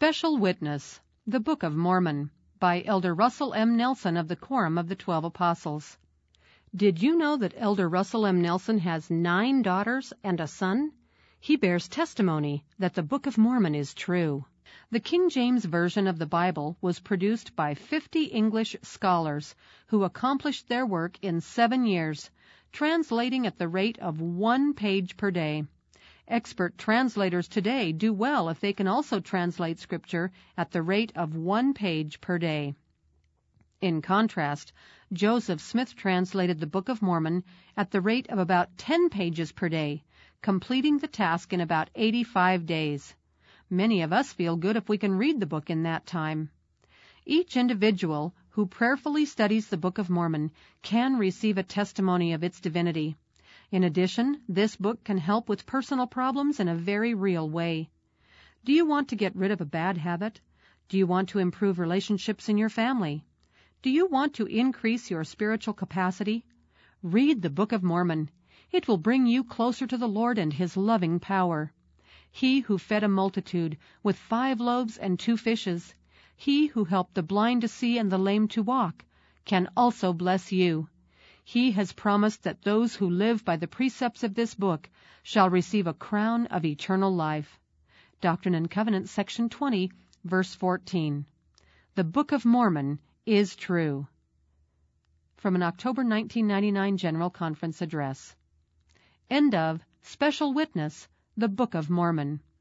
Special Witness, The Book of Mormon, by Elder Russell M. Nelson of the Quorum of the 12 Apostles. Did you know that Elder Russell M. Nelson has 9 daughters and a son? He bears testimony that the Book of Mormon is true. The King James Version of the Bible was produced by 50 English scholars who accomplished their work in 7 years, translating at the rate of 1 page per day. Expert translators today do well if they can also translate Scripture at the rate of 1 page per day. In contrast, Joseph Smith translated the Book of Mormon at the rate of about 10 pages per day, completing the task in about 85 days. Many of us feel good if we can read the book in that time. Each individual who prayerfully studies the Book of Mormon can receive a testimony of its divinity. In addition, this book can help with personal problems in a very real way. Do you want to get rid of a bad habit? Do you want to improve relationships in your family? Do you want to increase your spiritual capacity? Read the Book of Mormon. It will bring you closer to the Lord and His loving power. He who fed a multitude with 5 loaves and 2 fishes, He who helped the blind to see and the lame to walk, can also bless you. He has promised that those who live by the precepts of this book shall receive a crown of eternal life. Doctrine and Covenants, section 20, verse 14. The Book of Mormon is true. From an October 1999 General Conference address. End of Special Witness, the Book of Mormon.